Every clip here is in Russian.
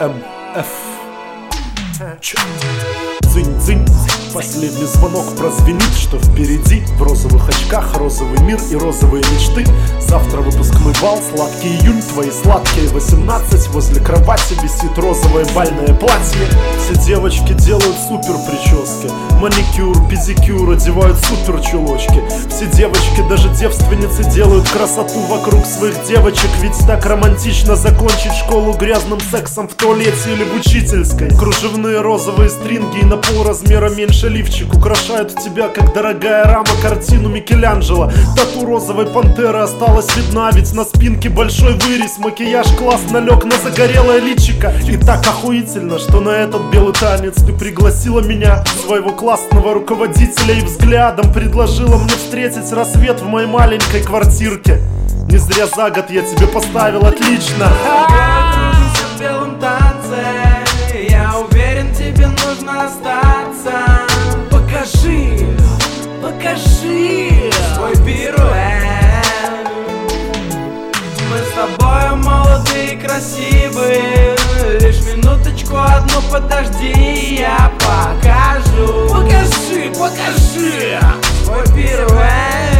МФ. Дзынь-дзынь, последний звонок прозвенит, что впереди. В розовых очках розовый мир и розовые мечты. Завтра выпускной бал, сладкий июнь, твои сладкие 18. Возле кровати висит розовое бальное платье. Все девочки делают супер прически, маникюр, педикюр, одевают супер чулочки. Все девочки, даже девственницы, делают красоту вокруг своих девочек. Ведь так романтично закончить школу грязным сексом в туалете или в учительской. Кружевные розовые стринги и на полразмера меньше лифчик украшают тебя, как дорогая рама, картину Микеланджело. Тату розовой пантеры осталась видна, ведь на спинке большой вырез. Макияж классно лег на загорелое личико. И так охуительно, что на этот белый танец ты пригласила меня, своего классного руководителя, и взглядом предложила мне встретить рассвет в моей маленькой квартирке. Не зря за год я тебе поставил отлично. В белом танце, я уверен, тебе нужно остаться. Покажи, покажи свой пируэт. Мы с тобой молодые и красивые. Лишь минуточку одну подожди, я покажу. Покажи, покажи свой пируэт.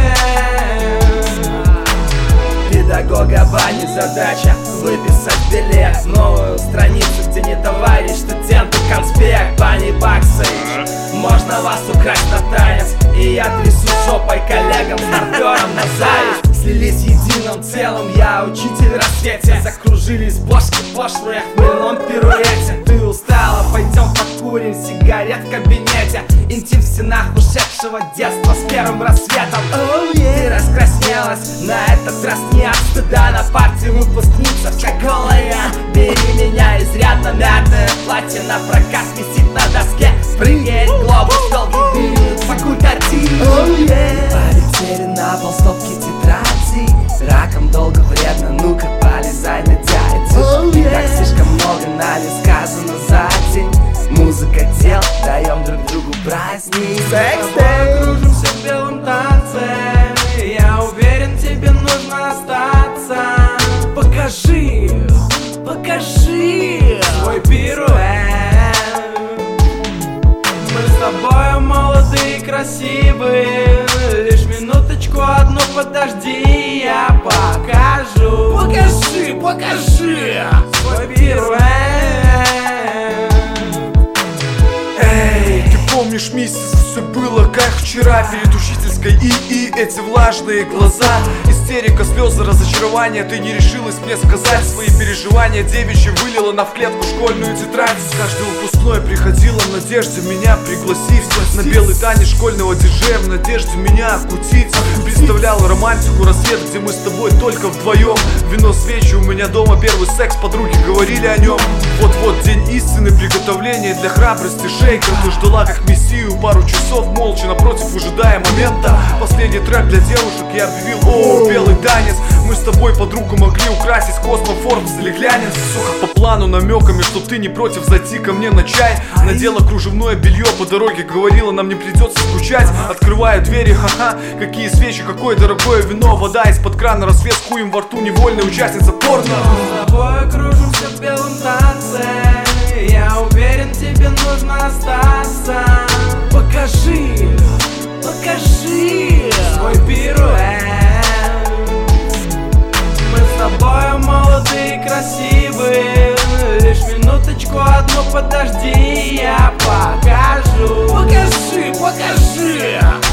Педагога бани задача выписать билет в новую страницу, где не товарищ студенту конспект. Бани баксы, можно вас украсть на танец. И я трясу жопой коллегам, стартерам на зависть. Слились единым целым, я учитель в рассвете. Закружились бошки пошлые в хмельном пируэте. Ты устала, пойдем покурим сигарет в кабинете. Интим в стенах ушедшего детства с первым рассветом. Ты раскраснелась, на этот раз не от стыда. На парте выпускница вся голая. Бери меня, изрядно мятое платье на прокат висит на доске. Прыгает глобус, долгий дым, факультатив. Полетели на пол стопки тетради. Раком долго вредно, ну-ка полезай на дядю. Так слишком много нами сказано за день. Музыка тел, даем друг другу праздник. Секс кружимся в белом танце. Я уверен, тебе нужно остаться. Покажи, покажи свой пируэт. Мы с тобой молодые и красивые. Лишь минуточку одну подожди, я покажу. Покажи, покажи свой пируэт. Эй, ты помнишь месяц, все было как вчера перед учительской и эти влажные глаза. Истерика, слезы, разочарование. Ты не решилась мне сказать свои переживания. Девичьи вылила на в клетку школьную тетрадь. С каждой выпускной приходила в надежде меня пригласить на белый танец школьного диджея, в надежде меня окутить. Представляла романтику, рассвет, где мы с тобой только вдвоем. Вино, свечи, у меня дома первый секс, подруги говорили о нем. Вот-вот день истины, приготовление для храбрости шейка. Ты ждала как мессию пару часов молча напротив, ожидая момента. Последний трек для девушек я объявил: о, белый танец. Мы с тобой под руку могли украсить космофорбс или глянец. Сука, по плану намеками, что ты не против зайти ко мне на чай. Надела кружевное белье по дороге, говорила, нам не придется скучать. Открываю двери, ха-ха, какие свечи, какое дорогое вино. Вода из-под крана, рассвет с хуем во рту, невольная участница порно. Мы с тобой кружимся в белом танце. Я уверен, тебе нужно остаться. Покажи, покажи свой пируэт. Мы с тобой молодые и красивые. Лишь минуточку одну подожди, я покажу. Покажи, покажи